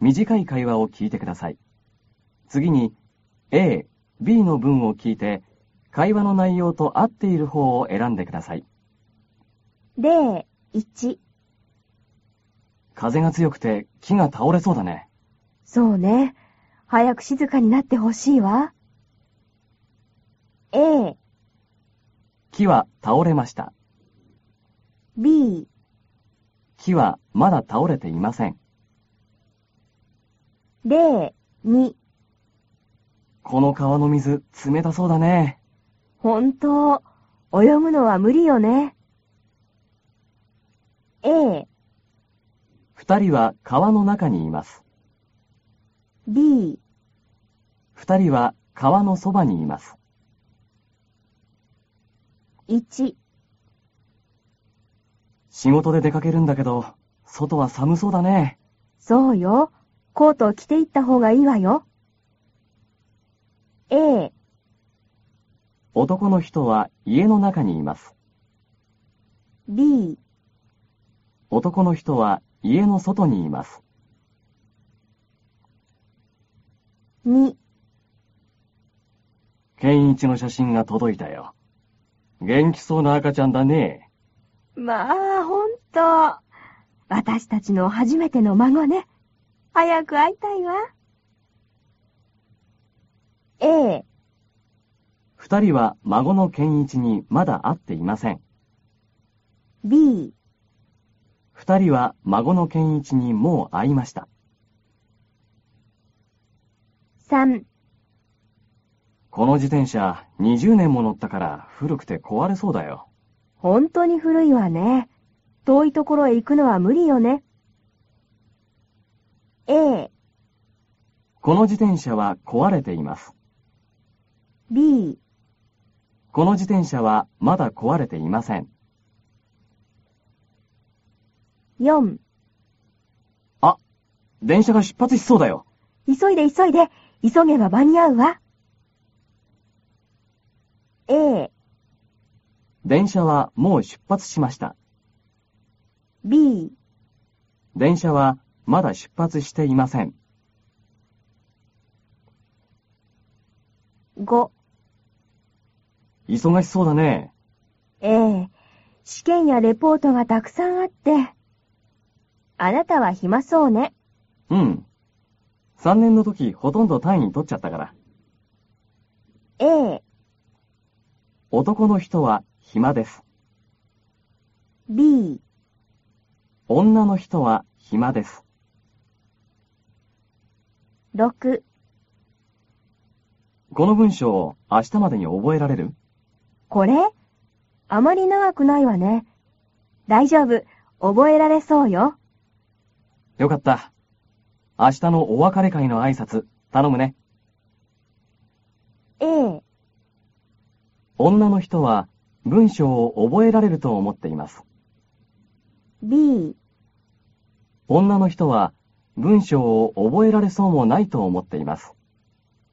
短い会話を聞いてください。次に A、B の文を聞いて、会話の内容と合っている方を選んでください。 例1。 風が強くて木が倒れそうだね。 そうね。早く静かになってほしいわ。A、 木は倒れました。 B、 木はまだ倒れていません。 例2。 この川の水、冷たそうだね。 本当、泳ぐのは無理よね。A、 二人は川の中にいます。 B、 二人は川のそばにいます。 1。 仕事で出かけるんだけど、外は寒そうだね。 そうよ。コートを着ていった方がいいわよ。A、 男の人は家の中にいます。 B、 男の人は家の外にいます。 2。 健一の写真が届いたよ。元気そうな赤ちゃんだね。 まあ、ほんと。私たちの初めての孫ね。早く会いたいわ。A、 二人は孫の健一にまだ会っていません。 B、 二人は孫の健一にもう会いました。 3。 この自転車20年も乗ったから古くて壊れそうだよ。 本当に古いわね。遠いところへ行くのは無理よね。A、 この自転車は壊れています。 B、 この自転車はまだ壊れていません。 4。 あ、電車が出発しそうだよ。 急いで急いで。急げば間に合うわ。A、 電車はもう出発しました。 B、 電車はまだ出発していません。 5。 忙しそうだね。 試験やレポートがたくさんあって。あなたは暇そうね。 うん。3年の時ほとんど単位取っちゃったから。 A、 男の人は暇です。 B、 女の人は暇です。 6。 この文章を明日までに覚えられる？ これ？あまり長くないわね。大丈夫。覚えられそうよ。 よかった。明日のお別れ会の挨拶、頼むね。 A、 女の人は文章を覚えられると思っています。 B、 女の人は文章を覚えられそうもないと思っています。